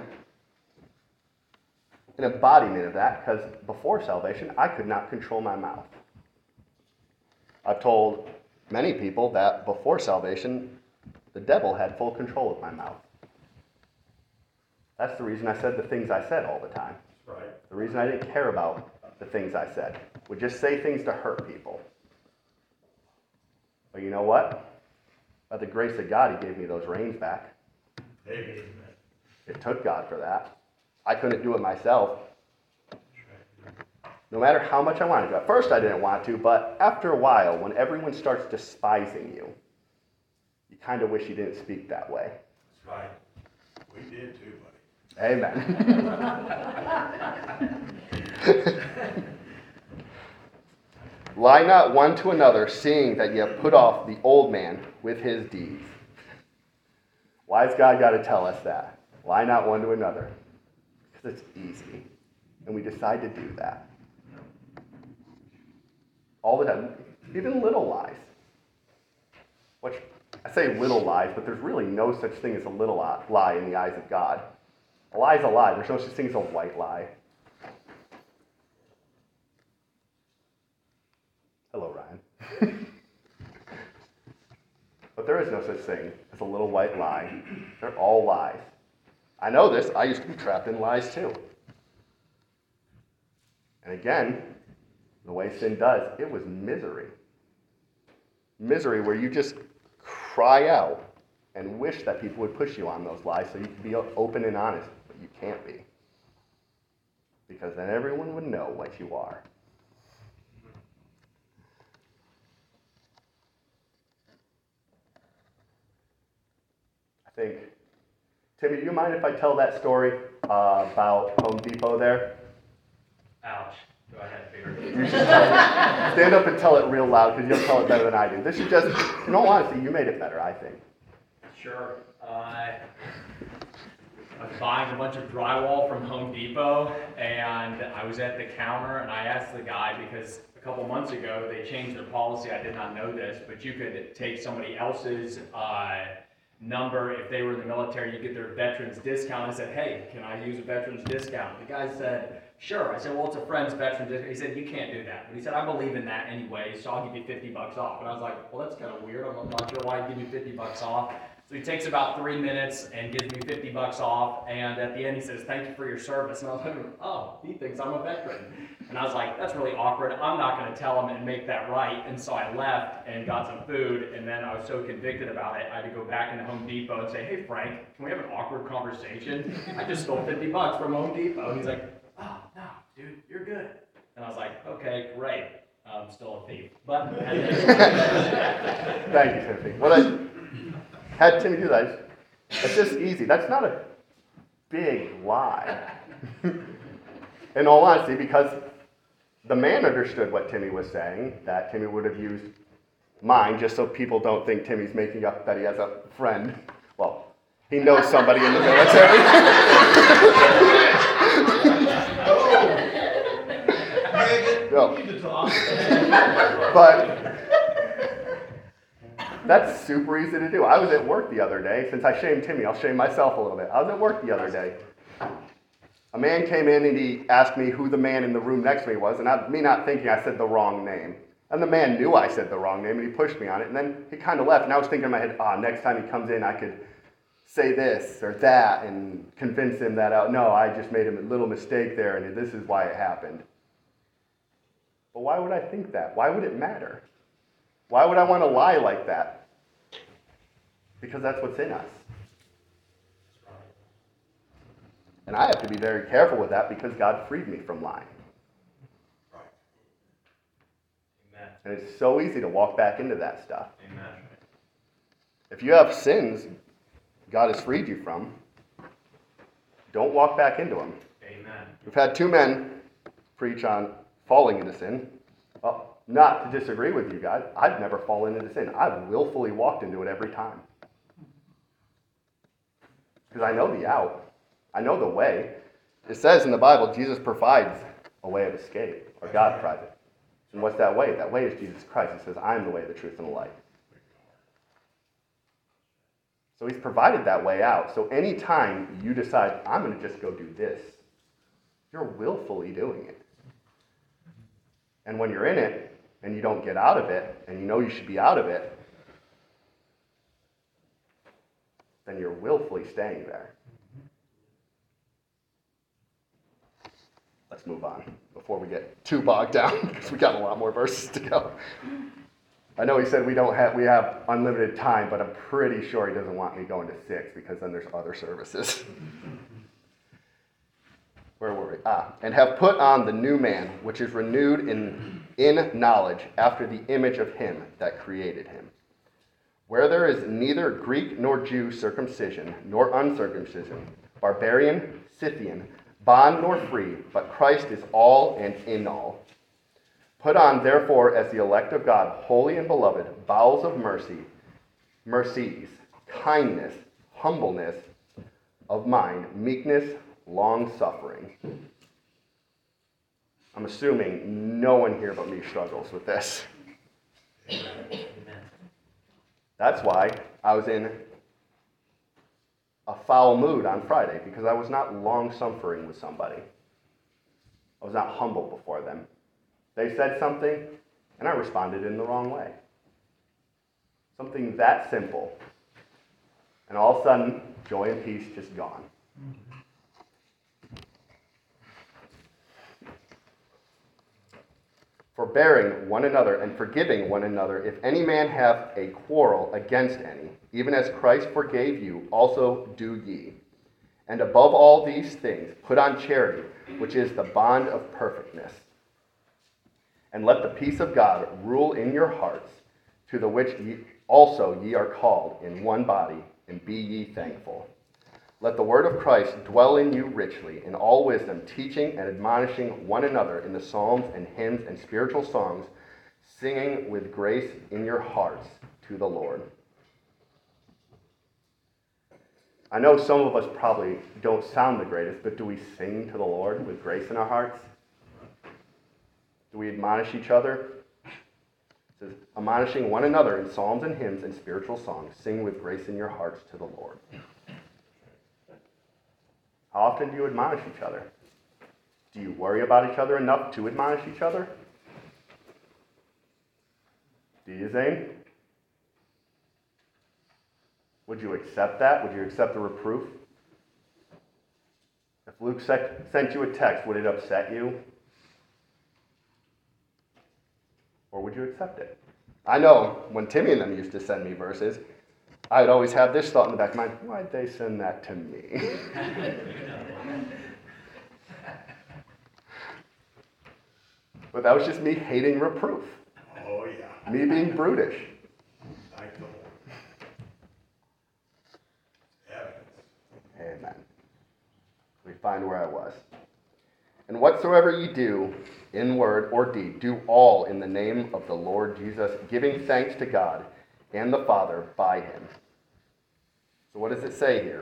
an embodiment of that because before salvation, I could not control my mouth. I've told many people that before salvation, the devil had full control of my mouth. That's the reason I said the things I said all the time. That's right. The reason I didn't care about the things I said. Would just say things to hurt people. But you know what? By the grace of God, he gave me those reins back. Amen. It took God for that. I couldn't do it myself. That's right. No matter how much I wanted to. At first I didn't want to, but after a while, when everyone starts despising you, you kind of wish you didn't speak that way. That's right. We did too, buddy. Amen. Lie not one to another, seeing that ye have put off the old man with his deeds. Why has God got to tell us that? Lie not one to another. Because it's easy. And we decide to do that. All the time. Even little lies. Which, I say little lies, but there's really no such thing as a little lie in the eyes of God. A lie is a lie. There's no such thing as a white lie. Hello, Ryan. But there is no such thing as a little white lie. They're all lies. I know this. I used to be trapped in lies too. And again, the way sin does, it was misery. Misery where you just cry out and wish that people would push you on those lies so you could be open and honest, but you can't be. Because then everyone would know what you are. I think, Timmy, do you mind if I tell that story about Home Depot there? Ouch. Go ahead, Peter. You should tell it. Stand up and tell it real loud because you'll tell it better than I do. This is just, in all honesty, you made it better, I think. Sure. I was buying a bunch of drywall from Home Depot, and I was at the counter, and I asked the guy, because a couple months ago they changed their policy. I did not know this, but you could take somebody else's number. If they were in the military, you get their veterans discount. I said, hey, can I use a veterans discount? The guy said, sure. I said, well, it's a friend's veterans discount. He said, you can't do that. But he said, I believe in that anyway, so I'll give you $50 off. And I was like, well, that's kind of weird. I'm not sure why he'd give me $50 off. So he takes about 3 minutes and gives me $50 off, and at the end he says, thank you for your service. And I was like, oh, he thinks I'm a veteran. And I was like, that's really awkward. I'm not going to tell him and make that right. And so I left and got some food, and then I was so convicted about it, I had to go back into Home Depot and say, hey, Frank, can we have an awkward conversation? I just stole $50 from Home Depot. And he's like, oh, no, dude, you're good. And I was like, okay, great. I'm still a thief. But Thank you, Timothy. What I had Timmy do that, it's just easy. That's not a big lie. In all honesty, because the man understood what Timmy was saying, that Timmy would have used mine, just so people don't think Timmy's making up that he has a friend. Well, he knows somebody in the military. No. But that's super easy to do. I was at work the other day. Since I shamed Timmy, I'll shame myself a little bit. I was at work the other day. A man came in and he asked me who the man in the room next to me was, and me not thinking, I said the wrong name. And the man knew I said the wrong name, and he pushed me on it, and then he kind of left. And I was thinking in my head, next time he comes in, I could say this or that and convince him that, no, I just made a little mistake there, and this is why it happened. But why would I think that? Why would it matter? Why would I want to lie like that? Because that's what's in us. And I have to be very careful with that because God freed me from lying. Amen. And it's so easy to walk back into that stuff. Amen. If you have sins God has freed you from, don't walk back into them. Amen. We've had two men preach on falling into sin. Well, not to disagree with you guys, I've never fallen into sin. I've willfully walked into it every time. Because I know the out. I know the way. It says in the Bible, Jesus provides a way of escape, or God provides it. And what's that way? That way is Jesus Christ. He says, I am the way, the truth, and the life. So he's provided that way out. So anytime you decide, I'm going to just go do this, you're willfully doing it. And when you're in it, and you don't get out of it, and you know you should be out of it, then you're willfully staying there. Let's move on before we get too bogged down, because we got a lot more verses to go. I know he said we have unlimited time, but I'm pretty sure he doesn't want me going to 6 because then there's other services. Where were we? And have put on the new man, which is renewed in knowledge after the image of him that created him. Where there is neither Greek nor Jew circumcision, nor uncircumcision, barbarian, Scythian, bond nor free, but Christ is all and in all. Put on, therefore, as the elect of God, holy and beloved, bowels of mercies, kindness, humbleness of mind, meekness, long-suffering. I'm assuming no one here but me struggles with this. Amen. That's why I was in a foul mood on Friday, because I was not long-suffering with somebody. I was not humble before them. They said something, and I responded in the wrong way. Something that simple. And all of a sudden, joy and peace just gone. Forbearing one another and forgiving one another, if any man hath a quarrel against any, even as Christ forgave you, also do ye. And above all these things, put on charity, which is the bond of perfectness. And let the peace of God rule in your hearts, to the which ye are called in one body, and be ye thankful. Let the word of Christ dwell in you richly, in all wisdom, teaching and admonishing one another in the psalms and hymns and spiritual songs, singing with grace in your hearts to the Lord. I know some of us probably don't sound the greatest, but do we sing to the Lord with grace in our hearts? Do we admonish each other? It says, admonishing one another in psalms and hymns and spiritual songs, sing with grace in your hearts to the Lord. How often do you admonish each other? Do you worry about each other enough to admonish each other? Do you, Zane? Would you accept that? Would you accept the reproof? If Luke sent you a text, would it upset you? Or would you accept it? I know when Timmy and them used to send me verses, I'd always have this thought in the back of my mind, why'd they send that to me? But that was just me hating reproof. Oh, yeah. Me being brutish. Thank the Lord. Evidence. Amen. We find where I was. And whatsoever ye do, in word or deed, do all in the name of the Lord Jesus, giving thanks to God and the Father by him. So what does it say here?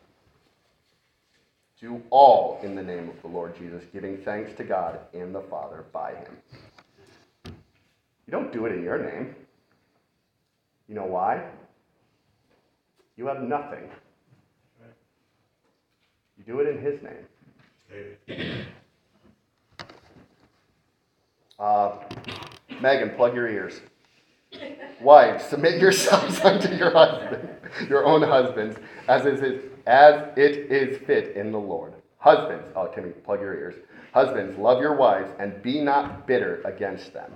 Do all in the name of the Lord Jesus, giving thanks to God and the Father by him. You don't do it in your name. You know why? You have nothing. You do it in his name. Megan, plug your ears. Wives, submit yourselves unto your husband, your own husbands, as it is fit in the Lord. Husbands, oh Timmy, plug your ears. Husbands, love your wives and be not bitter against them.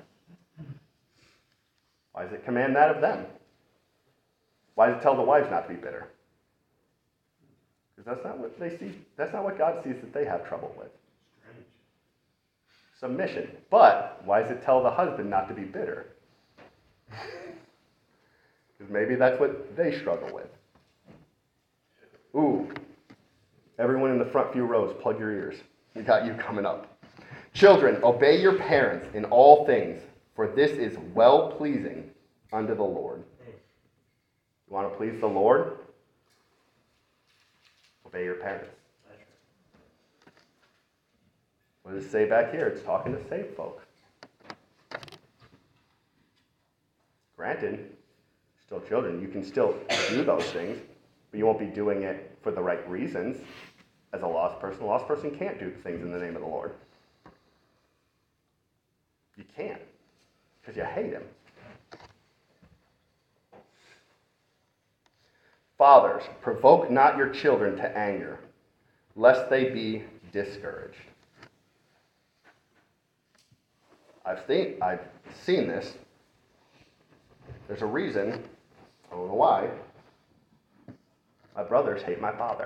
Why does it command that of them? Why does it tell the wives not to be bitter? Because that's not what they see. That's not what God sees that they have trouble with. Submission. But why does it tell the husband not to be bitter? Because maybe that's what they struggle with. Ooh. Everyone in the front few rows, plug your ears. We got you coming up. Children, obey your parents in all things, for this is well-pleasing unto the Lord. You want to please the Lord? Obey your parents. What does it say back here? It's talking to saved folks. Granted, still children, you can still do those things, but you won't be doing it for the right reasons. As a lost person can't do things in the name of the Lord. You can't, because you hate him. Fathers, provoke not your children to anger, lest they be discouraged. I've seen this. There's a reason, I don't know why, my brothers hate my father.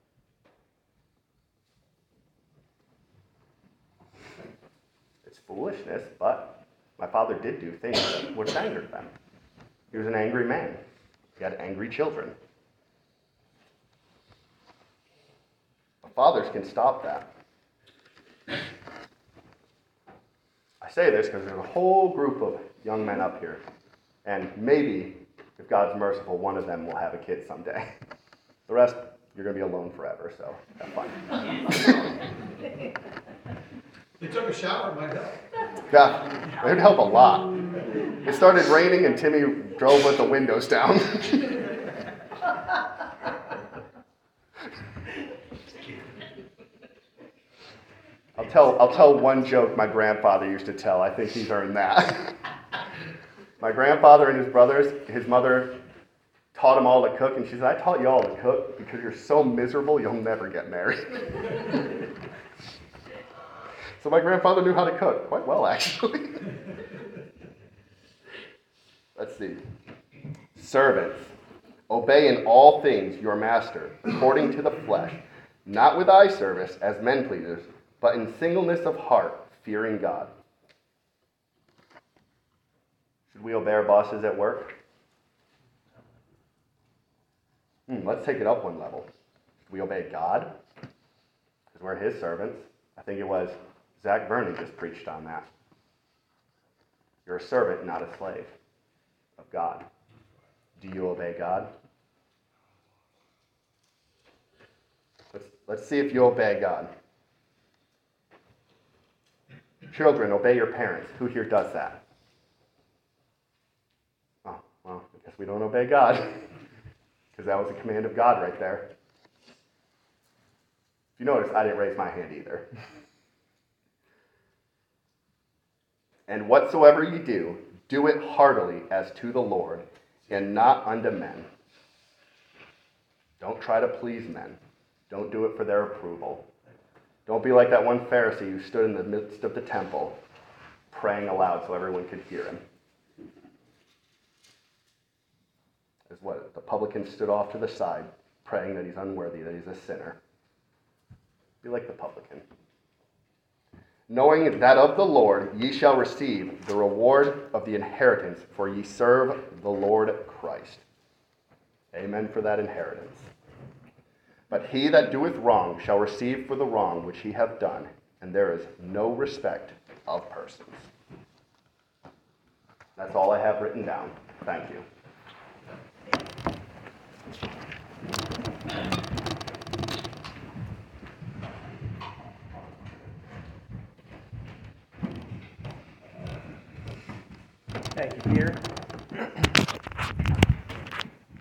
It's foolishness, but my father did do things which angered them. He was an angry man. He had angry children. But fathers can stop that. I say this because there's a whole group of young men up here, and maybe, if God's merciful, one of them will have a kid someday. The rest, you're going to be alone forever, so have fun. They took a shower, it might help. Yeah, it would help a lot. It started raining and Timmy drove with the windows down. I'll tell one joke my grandfather used to tell. I think he's earned that. My grandfather and his brothers, his mother taught them all to cook, and she said, I taught you all to cook because you're so miserable you'll never get married. So my grandfather knew how to cook quite well, actually. Let's see. Servants, obey in all things your master, according to the flesh, not with eye service as men pleasers, but in singleness of heart, fearing God. Should we obey our bosses at work? Let's take it up one level. Should we obey God? Because we're his servants. I think it was Zach Vernon just preached on that. You're a servant, not a slave of God. Do you obey God? Let's see if you obey God. Children, obey your parents. Who here does that? Oh, well, I guess we don't obey God. Because that was a command of God right there. If you notice, I didn't raise my hand either. And whatsoever ye do, do it heartily as to the Lord, and not unto men. Don't try to please men. Don't do it for their approval. Don't be like that one Pharisee who stood in the midst of the temple, praying aloud so everyone could hear him. As what? The publican stood off to the side, praying that he's unworthy, that he's a sinner. Be like the publican. Knowing that of the Lord ye shall receive the reward of the inheritance, for ye serve the Lord Christ. Amen for that inheritance. But he that doeth wrong shall receive for the wrong which he hath done, and there is no respect of persons. That's all I have written down. Thank you. Thank you, Peter.